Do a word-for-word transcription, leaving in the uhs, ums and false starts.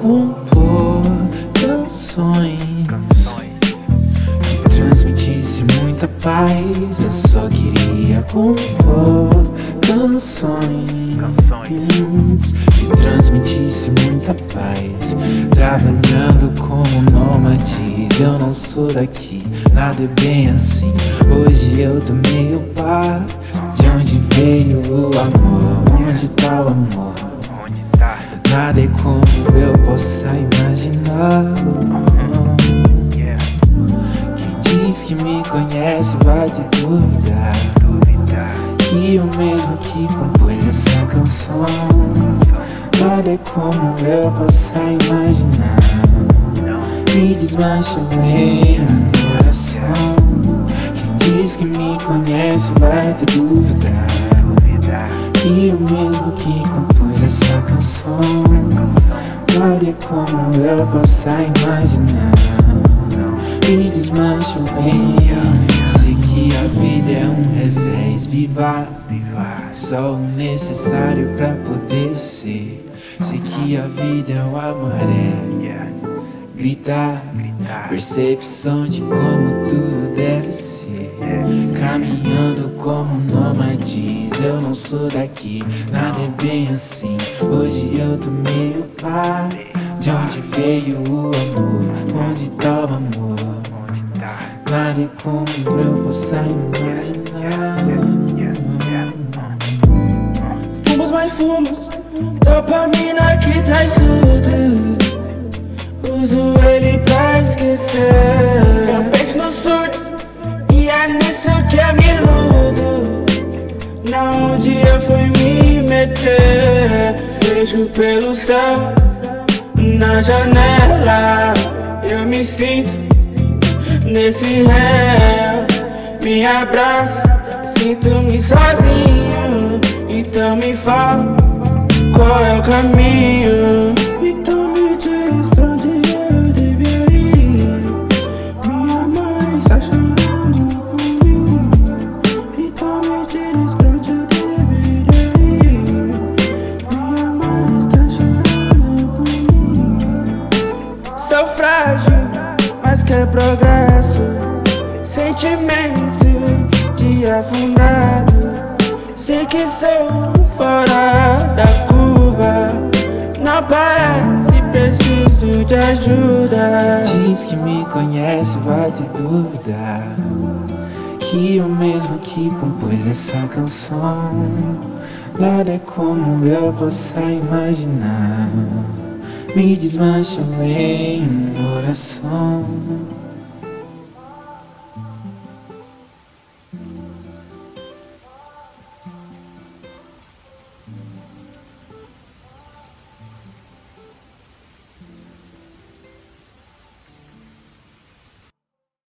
compor canções que transmitisse muita paz. Eu só queria compor canções que transmitisse muita paz. Trabalhando como nômades, eu não sou daqui, nada é bem assim. Hoje eu tô meio pá. De onde veio o amor? Onde tá o amor? Nada é como eu possa imaginar. Quem diz que me conhece vai ter dúvida que o mesmo que compôs essa canção. Nada é como eu possa imaginar. Me desmancha meu coração. Quem diz que me conhece vai ter dúvida que o mesmo que compôs essa canção. Nada é como eu possa imaginar. Me desmancha bem. Sei que a vida é um revés. Viva só o necessário pra poder ser. Sei que a vida é uma maré. Gritar, percepção de como tudo deve ser. Caminhando como nômades, eu não sou daqui, nada é bem assim. Hoje eu tô meio pá. De onde veio o amor? Onde tá o amor? Nada é como eu possa imaginar. Fumos mais fumos, dopamina que traz tudo. Uso ele pra esquecer. Eu penso no surto e é nisso que eu me iludo. Na onde eu fui me meter, vejo pelo céu, na janela. Eu me sinto nesse réu. Me abraço, sinto-me sozinho. Então me fala, qual é o caminho? Então me diz pra onde eu devia ir. Minha mãe está chorando por mim. Então me diz pra onde eu deveria ir. Minha mãe está chorando por mim. Sou frágil, mas quero progresso. Sentimento de afundado. Sei que sou fora da curva. Não parece, preciso de ajuda. Quem diz que me conhece vai ter dúvida que o mesmo que compôs essa canção. Nada é como eu possa imaginar. Me desmancha em oração.